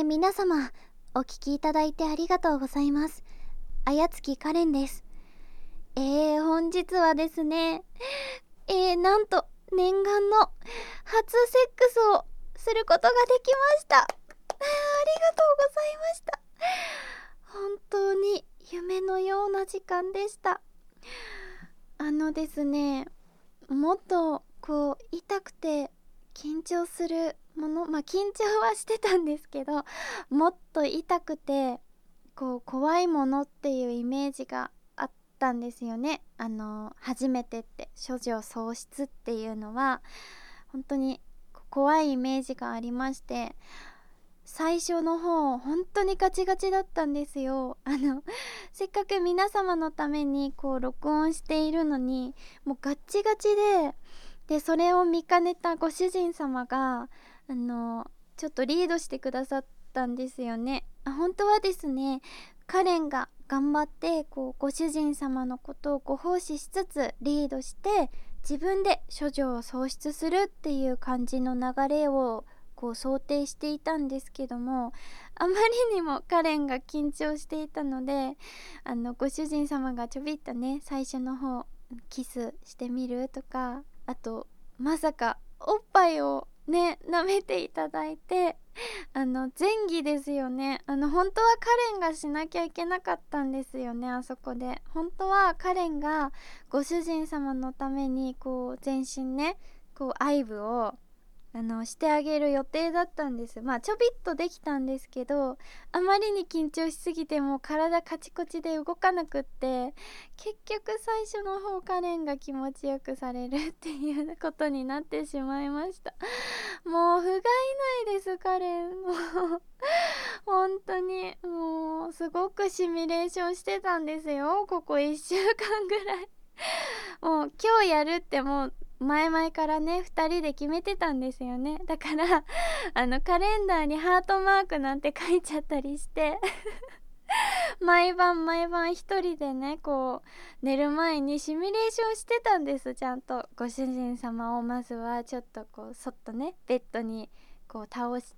皆様、お聞きいただいてありがとうございます。あやつきかれんです。本日はですね、なんと念願の初セックスをすることができました。ありがとうございました。本当に夢のような時間でした。ですね、もっと痛くて緊張するもの、緊張はしてたんですけど、もっと痛くて怖いものっていうイメージがあったんですよね。初めてって処女喪失っていうのは本当に怖いイメージがありまして、最初の方本当にガチガチだったんですよ。せっかく皆様のために録音しているのに、もうガッチガチでそれを見かねたご主人様がちょっとリードしてくださったんですよね。本当はですね、カレンが頑張ってご主人様のことをご奉仕しつつリードして、自分で処女を喪失するっていう感じの流れを想定していたんですけども、あまりにもカレンが緊張していたので、ご主人様がちょびっとね、最初の方キスしてみるとか、あとまさかおっぱいをね舐めていただいて、前儀ですよね。本当はカレンがしなきゃいけなかったんですよね。あそこで本当はカレンがご主人様のために全身ね愛撫をしてあげる予定だったんです。ちょびっとできたんですけど、あまりに緊張しすぎてもう体カチコチで動かなくって、結局最初の方カレンが気持ちよくされるっていうことになってしまいました。もう不甲斐ないです、カレン。もう本当にもうすごくシミュレーションしてたんですよ、ここ1週間ぐらい。もう今日やるってもう前々からね2人で決めてたんですよね。だからカレンダーにハートマークなんて書いちゃったりして毎晩毎晩一人でね寝る前にシミュレーションしてたんです。ちゃんとご主人様をまずはちょっとそっとねベッドに倒して、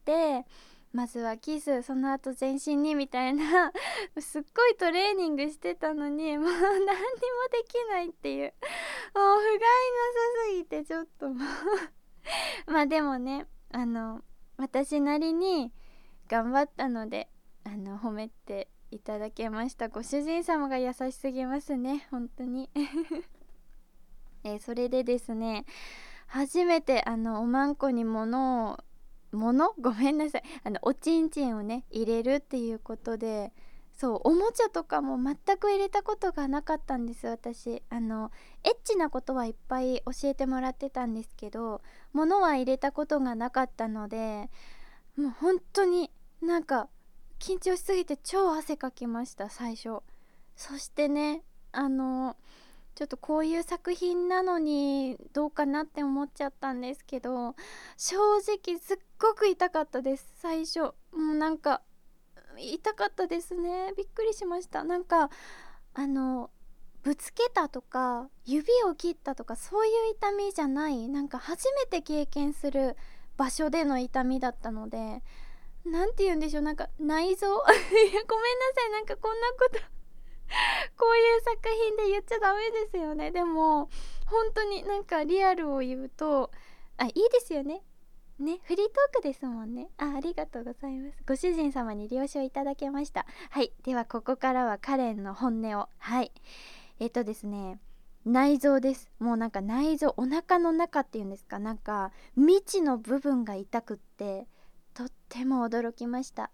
まずはキス、その後全身にみたいなすっごいトレーニングしてたのに、もう何にもできないっていう、もう不甲斐なさすぎてちょっともうでもね、私なりに頑張ったので褒めていただけました。ご主人様が優しすぎますね、本当にそれでですね、初めておまんこにごめんなさい、おちんちんをね入れるっていうことで、そうおもちゃとかも全く入れたことがなかったんです。私エッチなことはいっぱい教えてもらってたんですけど、物は入れたことがなかったので、もう本当になんか緊張しすぎて超汗かきました、最初。そしてね、ちょっとこういう作品なのにどうかなって思っちゃったんですけど、正直すっごく痛かったです、最初。もうなんか痛かったですね。びっくりしました。なんかぶつけたとか指を切ったとかそういう痛みじゃない、なんか初めて経験する場所での痛みだったので、なんて言うんでしょう、なんか内臓ごめんなさい、なんかこんなことこういう作品で言っちゃダメですよね。でも本当になんかリアルを言うと、いいですよね。ね、フリートークですもんね。ありがとうございます。ご主人様に了承いただけました。はい、ではここからはカレンの本音を。はい、ですね、内臓です。もうなんか内臓、お腹の中っていうんですか、なんか未知の部分が痛くってとっても驚きました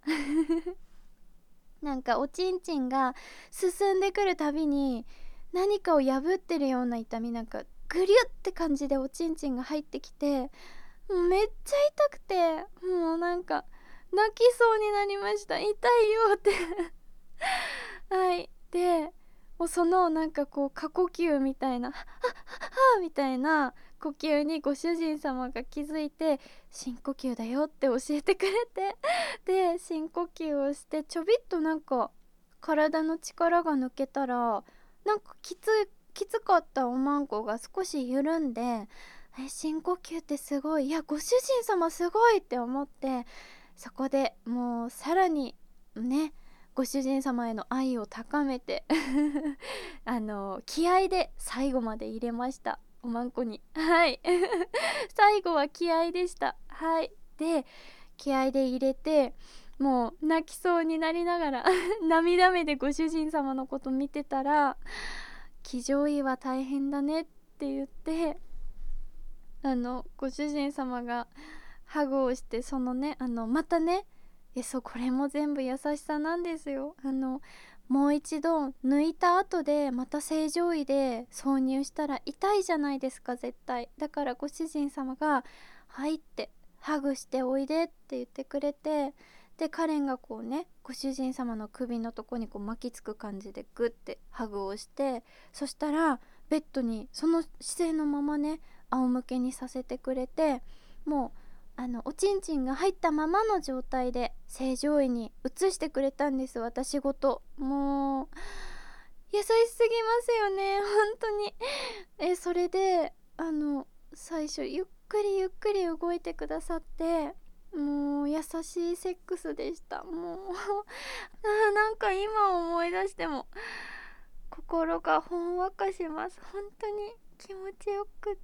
なんかおちんちんが進んでくるたびに何かを破ってるような痛み、なんかグリュって感じでおちんちんが入ってきて、もうめっちゃ痛くて、もうなんか泣きそうになりました。痛いよってはい。でもうそのなんか過呼吸みたいな、はっはっはみたいな呼吸にご主人様が気づいて、深呼吸だよって教えてくれて、で深呼吸をしてちょびっとなんか体の力が抜けたら、なんかきつかったおまんこが少し緩んで、深呼吸ってすごい、いやご主人様すごいって思って、 そこでもうさらにね、ご主人様への愛を高めて気合で最後まで入れました、おまんこに。はい最後は気合でした。はい。で、気合で入れて、もう泣きそうになりながら涙目でご主人様のこと見てたら、騎乗位は大変だねって言って、ご主人様がハグをして、そのね、またね、これも全部優しさなんですよ。もう一度抜いた後でまた正常位で挿入したら痛いじゃないですか、絶対。だからご主人様が「はい」ってハグしておいでって言ってくれて、でカレンがこうね、ご主人様の首のとこにこう巻きつく感じでグッてハグをして、そしたらベッドにその姿勢のままね、仰向けにさせてくれて、もうおちんちんが入ったままの状態で正常位に移してくれたんです、私ごと。もう優しすぎますよね、本当に。それで最初ゆっくりゆっくり動いてくださって、もう優しいセックスでした。もうなんか今思い出しても心がほんわかします。本当に気持ちよくって、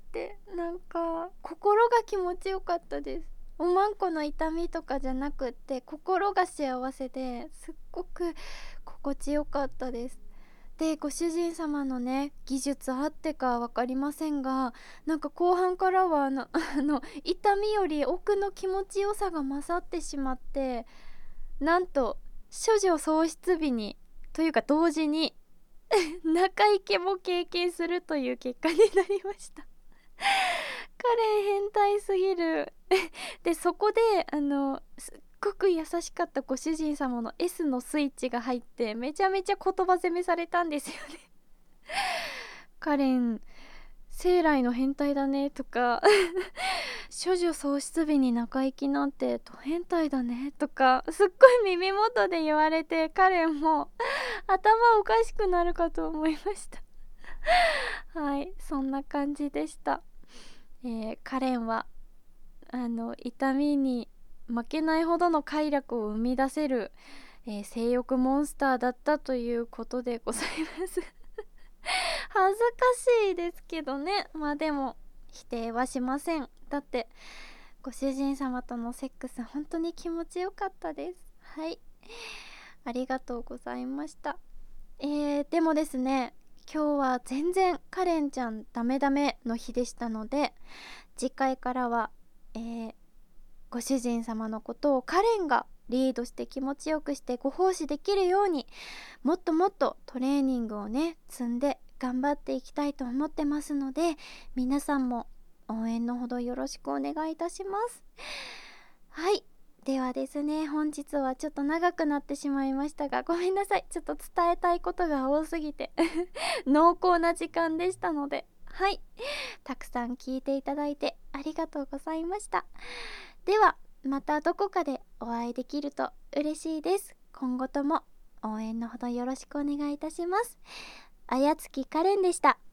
なんか心が気持ちよかったです。おまんこの痛みとかじゃなくって、心が幸せですっごく心地よかったです。で、ご主人様のね、技術あってか分かりませんが、なんか後半からは痛みより奥の気持ちよさが勝ってしまって、なんと処女喪失日にというか同時に中イケも経験するという結果になりましたカレン変態すぎるで、そこですっごく優しかったご主人様の S のスイッチが入って、めちゃめちゃ言葉攻めされたんですよねカレン生来の変態だねとか処女喪失日に中行きなんてド変態だねとか、すっごい耳元で言われて、カレンも頭おかしくなるかと思いましたはい、そんな感じでした。カレンは痛みに負けないほどの快楽を生み出せる、性欲モンスターだったということでございます恥ずかしいですけどね。まあでも否定はしません。だってご主人様とのセックス本当に気持ちよかったです。はい、ありがとうございました。でもですね、今日は全然カレンちゃんダメダメの日でしたので、次回からは、ご主人様のことをカレンがリードして気持ちよくしてご奉仕できるように、もっともっとトレーニングをね積んで頑張っていきたいと思ってますので、皆さんも応援のほどよろしくお願いいたします。はい、ではですね、本日はちょっと長くなってしまいましたが、ごめんなさい。ちょっと伝えたいことが多すぎて濃厚な時間でしたので、はい、たくさん聞いていただいてありがとうございました。ではまたどこかでお会いできると嬉しいです。今後とも応援のほどよろしくお願いいたします。あやつきカレンでした。